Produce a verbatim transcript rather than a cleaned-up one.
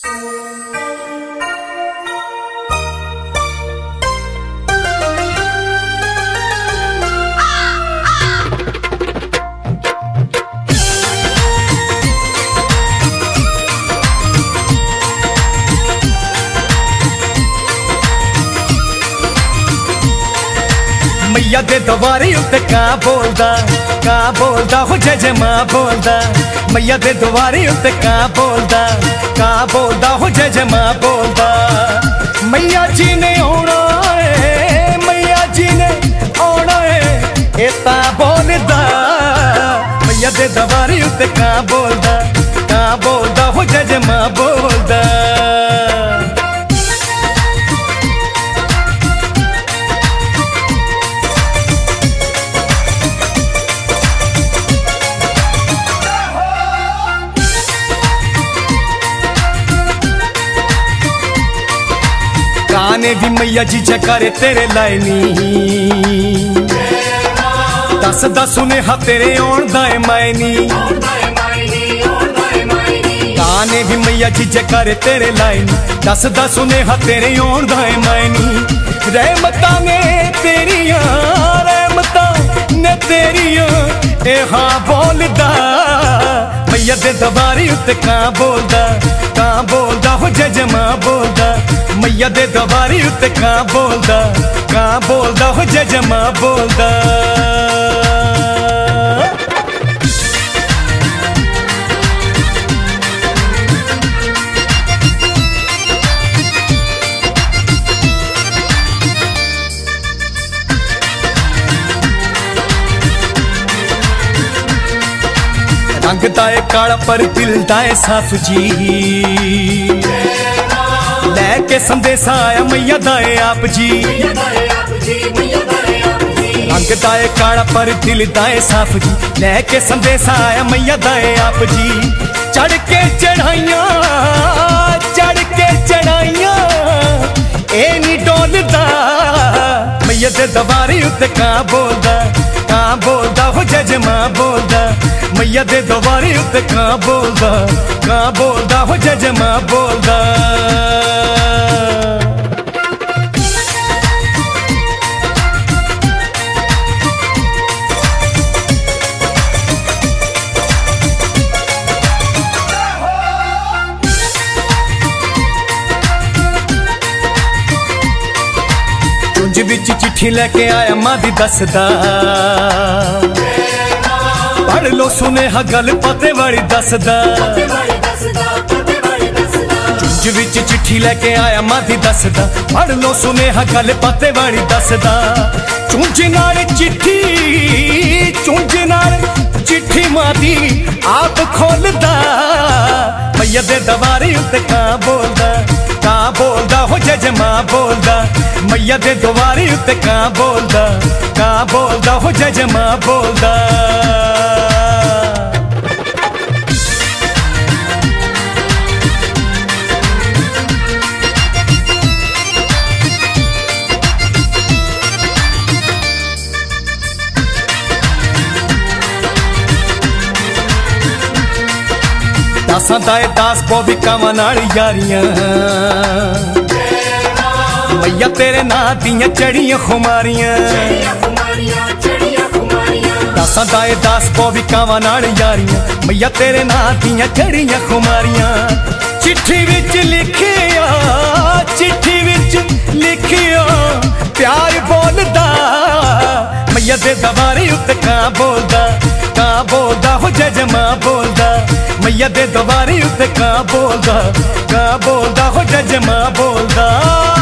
मैया दे दवारी उत्ते का बोलदा का बोलदा हो जय जय मां बोलदा। मैया दे दवारी उत्ते का बोलदा का बोलदा हो जय जय मां बोलदा। मैया जी ने आना है मैया जी ने आना है ए तां बोलदा। मैया दे दवारी उत्ते का बोलदा का बोलदा हो जय जय मां बोलदा। गाने भी मैया जी जयकारे तेरे लाइनी दस दस सुनेहा तेरे आउण दा ए मैनी। गाने भी मैया जी जयकारे तेरे लाइनी दस दस सुनेहा तेरे आउण दा ए मैनी। रहमतां ने तेरियां रहमतां ने तेरियां ए हां बोलदा। मैया दे दवारी उत्ते कां बोलदा कां बोलदा हो जय जय मां बोलदा। मैया दे दवारी उत्ते कां बोलदा कां बोलदा हो जय जय मां बोलदा। रंग दाए काला पर दिल दाए साफ जी लैके संदेशा आया मैया दाए आप जी। रंग दाए काला पर दिल दाए साफ जी लैके संदेशा आया मैया दाए आप जी। चढ़ के चढ़ाइया चढ़ के चढ़ाइया ए नी डोलदा। मैया दे दवारी उत्ते कां बोलदा कां बोलदा हो जय जय मां बोलदा। मैया दे दवारी उत्ते कां बोलदा कां बोलदा हो जय जय मां बोलदा। चुंझ विच चिट्ठी लेके आया मां दी दसदा। पढ़ लो सुनेहा गल पते वाली दसदा। चुंझ विच चिट्ठी लेके आया मां दी दसदा। पढ़ लो सुनेहा गल पते वाली दसदा। चुंझ नाल चिट्ठी चुंझ नाल चिट्ठी मां दी आप खोलदा। मैया दे दवारी उत्ते कां बोलदा कां बोलदा हो जय जय मां बोलदा। मैया दे दवारी उत्ते कां बोलदा कां बोलदा हो जय जय मां बोलदा। दासां दाए दास बोवी कावां नाल यारियां मैया तेरे नां दियां चढ़ियां खुमारियां। दासां दाए दास बोवी कावां नाल यारियां मैया तेरे नां दियां चढ़ियां खुमारियां। चिट्ठी विच लिखिया चिट्ठी विच लिखिया प्यार बोलदा। मैया दे दवारी उत्ते कां बोलदा कां बोलदा हो जय जय मां बोलदा। मैया दे दवारी उत्ते कां बोलदा कां बोलदा हो जय जय मां बोलदा।